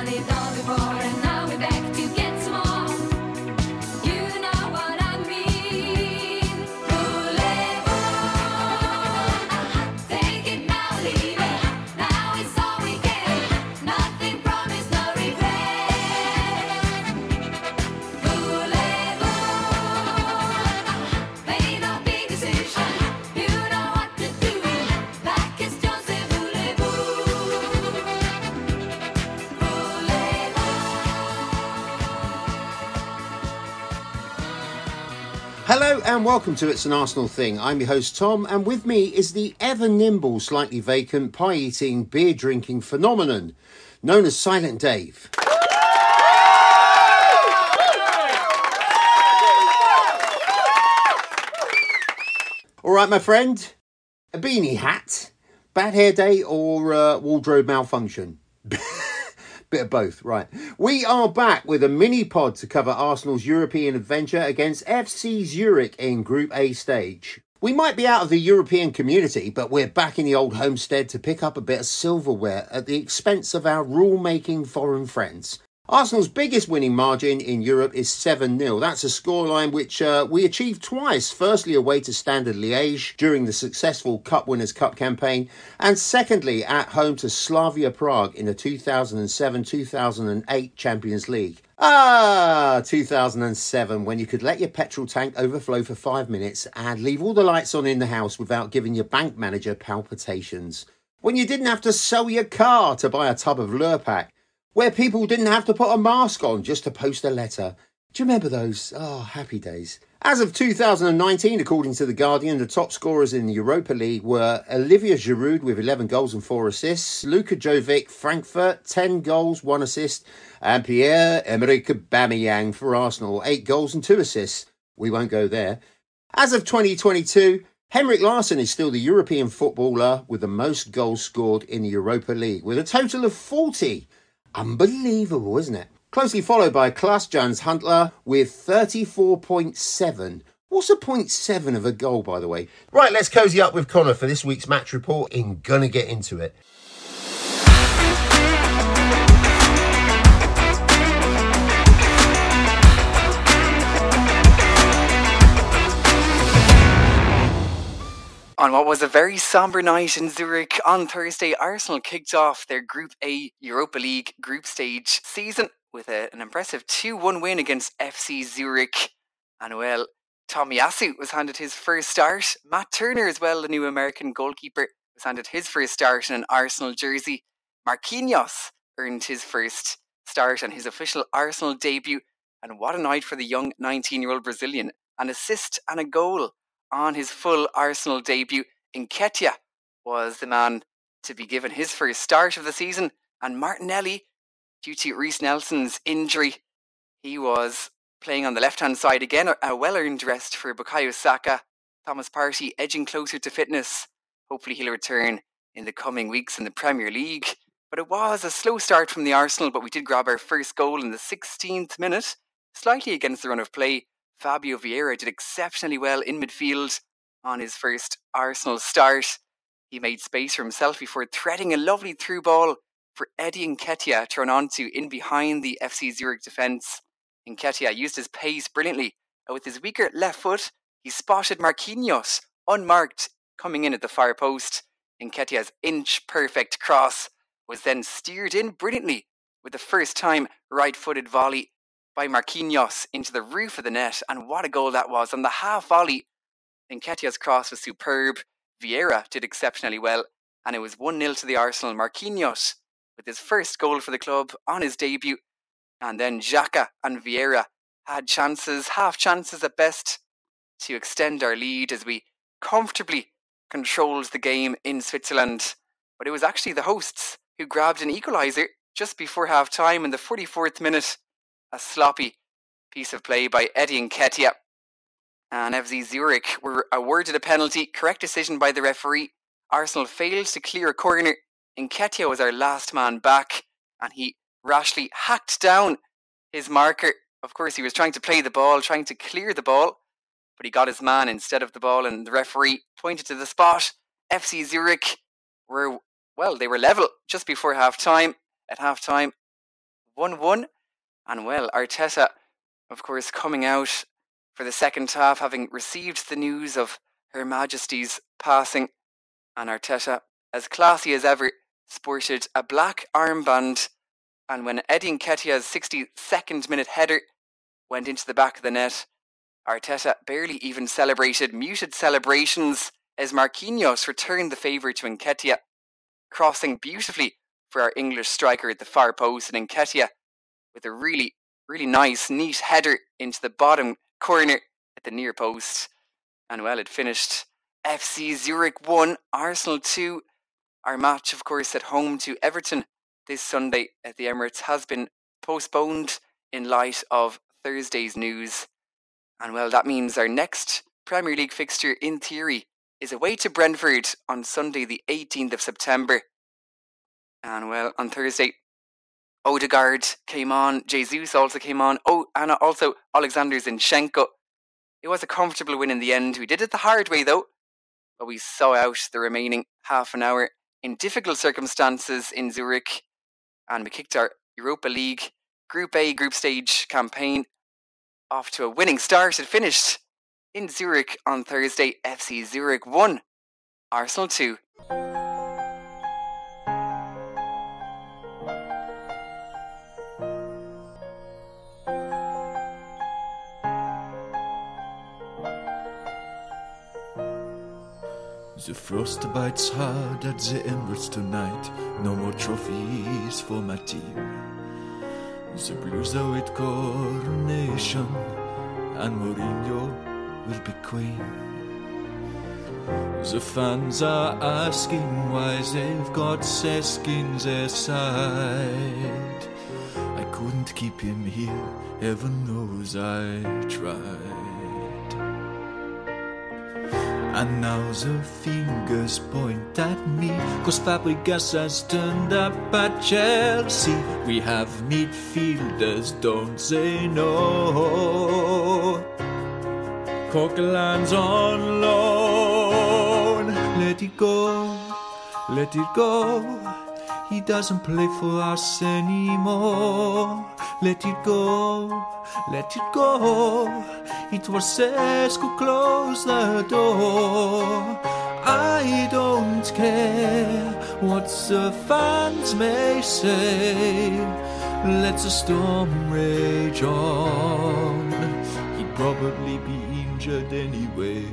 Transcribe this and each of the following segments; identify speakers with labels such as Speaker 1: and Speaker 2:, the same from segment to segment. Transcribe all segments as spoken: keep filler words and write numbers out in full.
Speaker 1: Hello and welcome to It's an Arsenal Thing. I'm your host Tom, and with me is the ever nimble, slightly vacant, pie-eating, beer-drinking phenomenon known as Silent Dave. All right, my friend, a beanie hat, bad hair day, or uh, wardrobe malfunction? Bit of both, right. We are back with a mini pod to cover Arsenal's European adventure against F C Zurich in Group A stage. We might be out of the European community, but we're back in the old homestead to pick up a bit of silverware at the expense of our rule-making foreign friends. Arsenal's biggest winning margin in Europe is seven nil. That's a scoreline which uh, we achieved twice. Firstly, away to Standard Liège during the successful Cup Winners' Cup campaign, and secondly, at home to Slavia Prague in the two thousand seven two thousand eight Champions League. Ah, two thousand seven, when you could let your petrol tank overflow for five minutes and leave all the lights on in the house without giving your bank manager palpitations. When you didn't have to sell your car to buy a tub of Lurpak. Where people didn't have to put a mask on just to post a letter. Do you remember those? Oh, happy days. As of two thousand nineteen, according to The Guardian, the top scorers in the Europa League were Olivier Giroud with eleven goals and four assists, Luka Jovic, Frankfurt, ten goals, one assist, and Pierre-Emerick Aubameyang for Arsenal, eight goals and two assists. We won't go there. As of twenty twenty-two, Henrik Larsson is still the European footballer with the most goals scored in the Europa League, with a total of forty. Unbelievable, isn't it? Closely followed by Klaas-Jan Huntelaar with thirty-four point seven. What's a point seven of a goal, by the way? Right, let's cozy up with Connor for this week's match report in Gonna Get Into It.
Speaker 2: On what was a very sombre night in Zurich on Thursday, Arsenal kicked off their Group A Europa League group stage season with a, an impressive two one win against F C Zurich. And well, Tomiyasu was handed his first start. Matt Turner as well, the new American goalkeeper, was handed his first start in an Arsenal jersey. Marquinhos earned his first start and his official Arsenal debut. And what a night for the young nineteen-year-old Brazilian. An assist and a goal on his full Arsenal debut. Nketiah was the man to be given his first start of the season, and Martinelli, due to Reiss Nelson's injury, he was playing on the left-hand side again. A well-earned rest for Bukayo Saka. Thomas Partey edging closer to fitness. Hopefully he'll return in the coming weeks in the Premier League. But it was a slow start from the Arsenal, but we did grab our first goal in the sixteenth minute, slightly against the run of play. Fabio Vieira did exceptionally well in midfield on his first Arsenal start. He made space for himself before threading a lovely through ball for Eddie Nketiah to run onto in behind the F C Zurich defence. Nketiah used his pace brilliantly, and with his weaker left foot, he spotted Marquinhos unmarked coming in at the far post. Nketiah's inch-perfect cross was then steered in brilliantly with the first-time right-footed volley by Marquinhos into the roof of the net, and what a goal that was. On the half volley, Nketiah's cross was superb. Vieira did exceptionally well, and it was one nil to the Arsenal. Marquinhos with his first goal for the club on his debut, and then Xhaka and Vieira had chances, half chances at best, to extend our lead as we comfortably controlled the game in Switzerland. But it was actually the hosts who grabbed an equaliser just before half time in the forty-fourth minute. A sloppy piece of play by Eddie Nketiah. And F C Zurich were awarded a penalty. Correct decision by the referee. Arsenal failed to clear a corner. Nketiah was our last man back, and he rashly hacked down his marker. Of course, he was trying to play the ball, trying to clear the ball, but he got his man instead of the ball, and the referee pointed to the spot. F C Zurich were, well, they were level just before half time. At half time, one one. And well, Arteta, of course, coming out for the second half, having received the news of Her Majesty's passing. And Arteta, as classy as ever, sported a black armband. And when Eddie Nketiah's sixty-second minute header went into the back of the net, Arteta barely even celebrated, muted celebrations as Marquinhos returned the favour to Nketiah, crossing beautifully for our English striker at the far post, and Nketiah with a really, really nice, neat header into the bottom corner at the near post. And well, it finished F C Zurich one, Arsenal two. Our match, of course, at home to Everton this Sunday at the Emirates has been postponed in light of Thursday's news. And well, that means our next Premier League fixture, in theory, is away to Brentford on Sunday the eighteenth of September. And well, on Thursday, Odegaard came on, Jesus also came on, oh, and also Alexander Zinchenko. It was a comfortable win in the end. We did it the hard way though, but we saw out the remaining half an hour in difficult circumstances in Zurich, and we kicked our Europa League Group A group stage campaign off to a winning start. It finished in Zurich on Thursday, F C Zurich one, Arsenal two.
Speaker 3: The frost bites hard at the Emirates tonight. No more trophies for my team. The Blues are with coronation, and Mourinho will be queen. The fans are asking why they've got Cesc in their side. I couldn't keep him here, heaven knows I tried. And now the fingers point at me, cause Fabregas has turned up at Chelsea. We have midfielders, don't they know? Coquelin's on loan. Let it go, let it go. He doesn't play for us anymore. Let it go, let it go. It was Cesc who closed the door. I don't care what the fans may say. Let the storm rage on. He'd probably be injured anyway.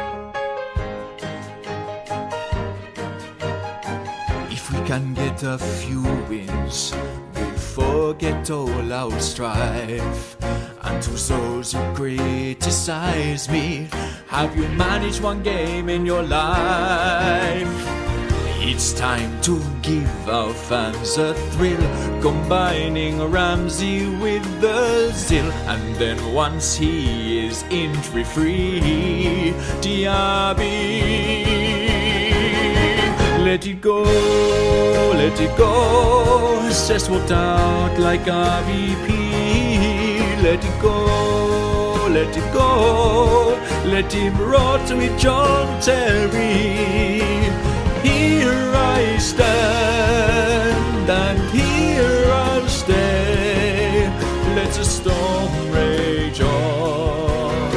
Speaker 3: If we can get a few wins, we'll forget all our strife. And to those who criticize me, have you managed one game in your life? It's time to give our fans a thrill, combining Ramsey with the Zil. And then once he is injury free, Diaby, let it go, let it go. Cesc walked out like R V P. Let it go, let it go. Let him rot with John Terry. Here I stand, and here I'll stay. Let the storm rage on.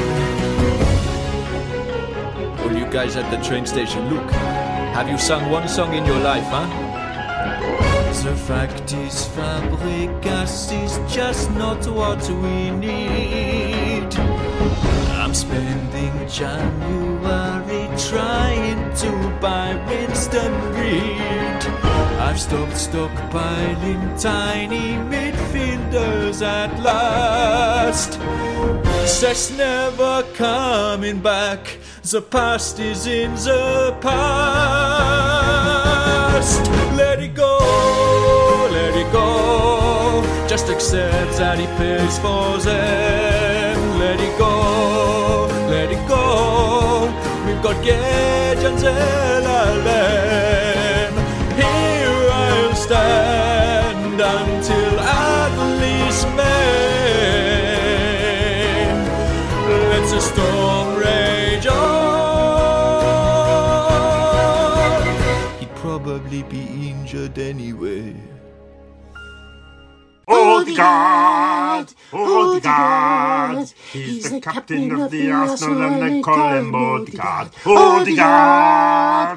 Speaker 3: All you guys at the train station, look, have you sung one song in your life, huh? The fact is, Fabregas is just not what we need. I'm spending January trying to buy Winston Reid. I've stopped stockpiling tiny midfielders at last. Cesc never coming back. The past is in the past. Let it go, let it go. Just accept that he pays for them. Let it go, let it go. We've got Gage and Zelalem. Here I'll stand until at least May. Let the storm rage on. He'd probably be injured anyway.
Speaker 1: For
Speaker 4: Odegaard, Odegaard. He's the captain of the Arsenal and they call him Odegaard. Odegaard,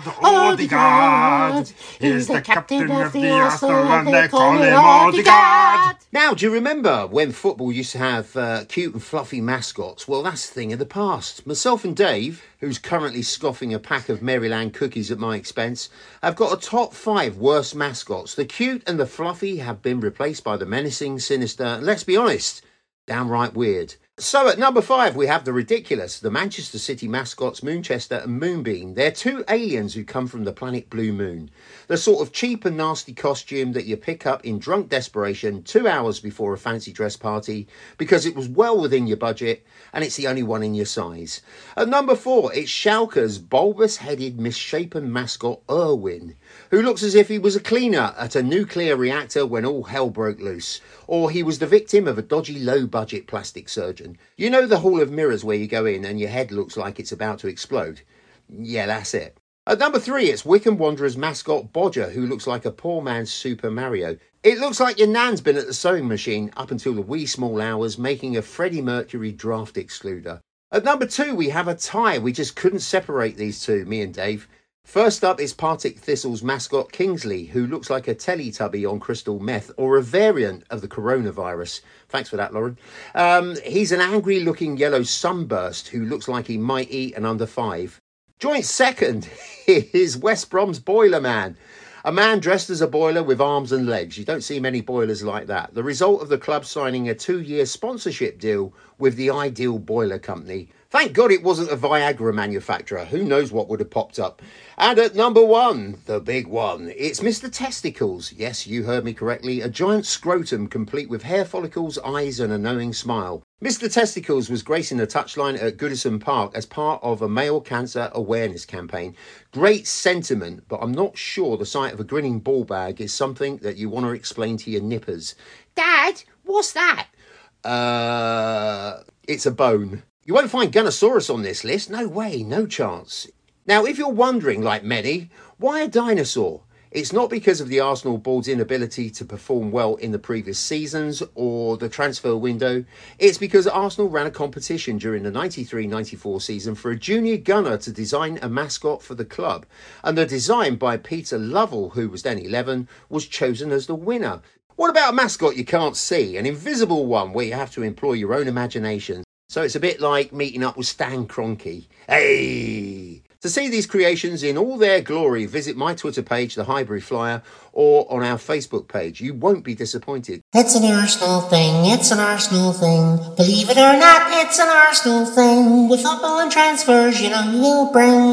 Speaker 4: Odegaard. He's the captain of the Arsenal and they call him Odegaard.
Speaker 1: Now, do you remember when football used to have uh, cute and fluffy mascots? Well, that's a thing of the past. Myself and Dave, who's currently scoffing a pack of Maryland cookies at my expense, have got a top five worst mascots. The cute and the fluffy have been replaced by the menacing, sinister, and let's be honest, downright weird. So at number five, we have the ridiculous, the Manchester City mascots Moonchester and Moonbeam. They're two aliens who come from the planet Blue Moon. The sort of cheap and nasty costume that you pick up in drunk desperation two hours before a fancy dress party because it was well within your budget and it's the only one in your size. At number four, it's Schalke's bulbous-headed, misshapen mascot Irwin, who looks as if he was a cleaner at a nuclear reactor when all hell broke loose, or he was the victim of a dodgy low-budget plastic surgeon. You know the Hall of Mirrors where you go in and your head looks like it's about to explode? Yeah, that's it. At number three, it's Wycombe Wanderers mascot Bodger, who looks like a poor man's Super Mario. It looks like your nan's been at the sewing machine up until the wee small hours, making a Freddie Mercury draft excluder. At number two, we have a tie. We just couldn't separate these two, me and Dave. First up is Partick Thistle's mascot Kingsley, who looks like a Teletubby on crystal meth, or a variant of the coronavirus. Thanks for that, Lauren. Um, he's an angry-looking yellow sunburst who looks like he might eat an under five. Joint second is West Brom's Boiler Man. A man dressed as a boiler with arms and legs. You don't see many boilers like that. The result of the club signing a two-year sponsorship deal with the Ideal Boiler Company. Thank God it wasn't a Viagra manufacturer. Who knows what would have popped up. And at number one, the big one, it's Mister Testicles. Yes, you heard me correctly. A giant scrotum complete with hair follicles, eyes and a knowing smile. Mister Testicles was gracing the touchline at Goodison Park as part of a male cancer awareness campaign. Great sentiment, but I'm not sure the sight of a grinning ball bag is something that you want to explain to your nippers. Dad, what's that? Uh, it's a bone. You won't find Gunnosaurus on this list. No way, no chance. Now, if you're wondering, like many, why a dinosaur? It's not because of the Arsenal board's inability to perform well in the previous seasons or the transfer window. It's because Arsenal ran a competition during the ninety-three ninety-four season for a junior gunner to design a mascot for the club. And the design by Peter Lovell, who was then eleven, was chosen as the winner. What about a mascot you can't see? An invisible one where you have to employ your own imagination. So it's a bit like meeting up with Stan Kroenke. Hey! To see these creations in all their glory, visit my Twitter page, The Highbury Flyer, or on our Facebook page. You won't be disappointed.
Speaker 5: It's an Arsenal thing, it's an Arsenal thing. Believe it or not, it's an Arsenal thing. With football and transfers, you know you'll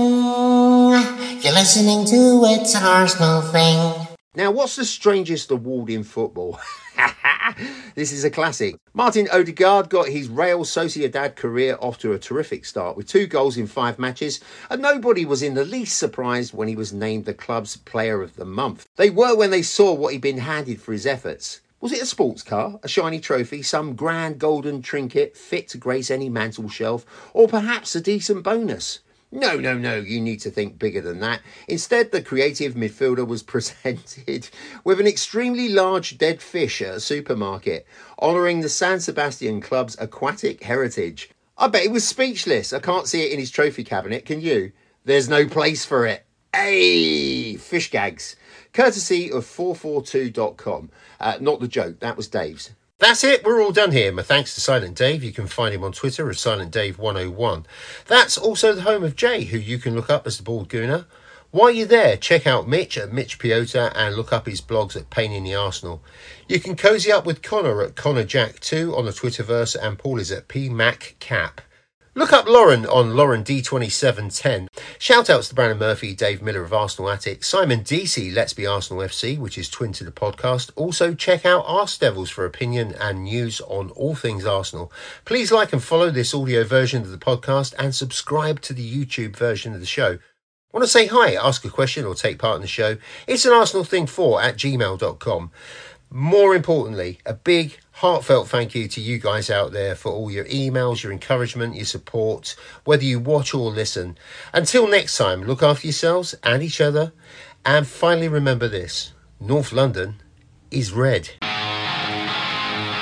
Speaker 5: bring. You're listening to It's an Arsenal thing.
Speaker 1: Now, what's the strangest award in football? This is a classic. Martin Odegaard got his Real Sociedad career off to a terrific start with two goals in five matches, and nobody was in the least surprised when he was named the club's Player of the Month. They were when they saw what he'd been handed for his efforts. Was it a sports car, a shiny trophy, some grand golden trinket fit to grace any mantel shelf, or perhaps a decent bonus? No, no, no, you need to think bigger than that. Instead, the creative midfielder was presented with an extremely large dead fish at a supermarket, honouring the San Sebastian club's aquatic heritage. I bet he was speechless. I can't see it in his trophy cabinet, can you? There's no place for it. Hey, fish gags. Courtesy of four forty-two dot com. Uh, not the joke, that was Dave's. That's it, we're all done here. My thanks to Silent Dave. You can find him on Twitter as Silent Dave one oh one. That's also the home of Jay, who you can look up as the Bald Gooner. While you're there, check out Mitch at Mitch Piota and look up his blogs at Pain in the Arsenal. You can cozy up with Connor at Connor Jack two on the Twitterverse, and Paul is at P Mac Cap. Look up Lauren on Lauren D twenty-seven ten. Shout outs to Brandon Murphy, Dave Miller of Arsenal Attic, Simon D C, Let's Be Arsenal F C, which is twin to the podcast. Also check out Arse Devils for opinion and news on all things Arsenal. Please like and follow this audio version of the podcast and subscribe to the YouTube version of the show. Want to say hi, ask a question or take part in the show? It's an Arsenal thing four at gmail dot com. More importantly, a big heartfelt thank you to you guys out there for all your emails, your encouragement, your support, whether you watch or listen. Until next time, look after yourselves and each other. And finally, remember this: North London is red.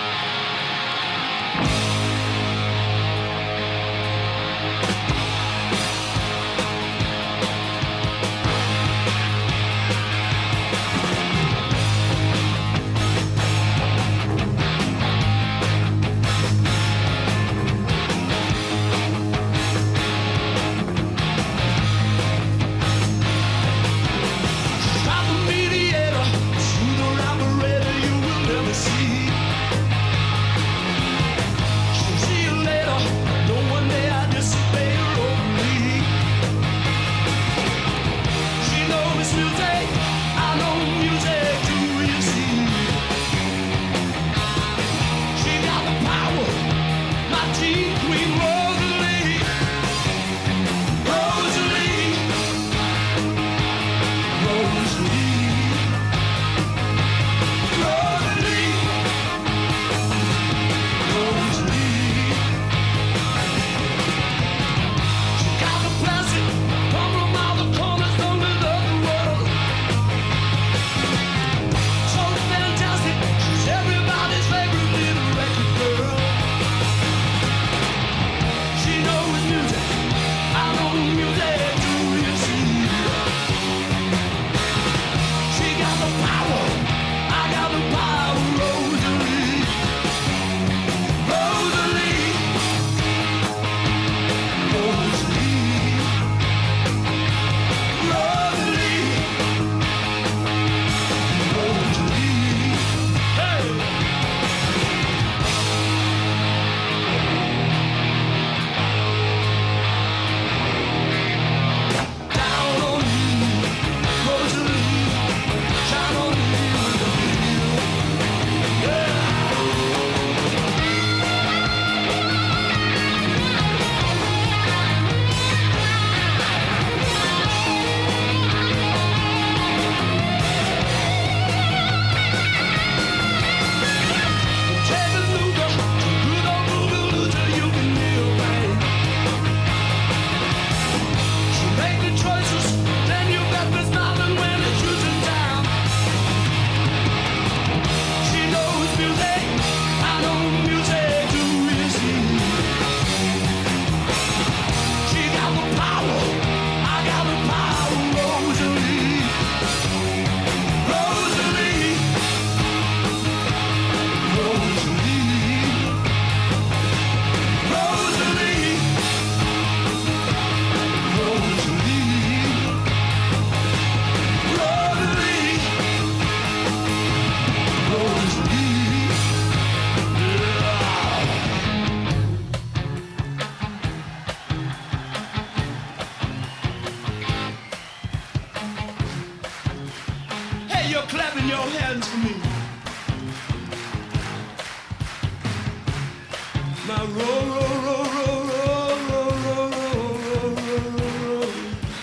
Speaker 6: My roll, roll, roll, roll, roll, roll, roll, roll, roll, roll, roll.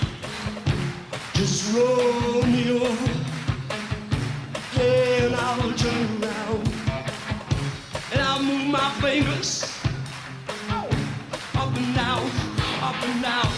Speaker 6: Just roll me over, and I'll turn around, and I'll move my fingers up and down, up and down.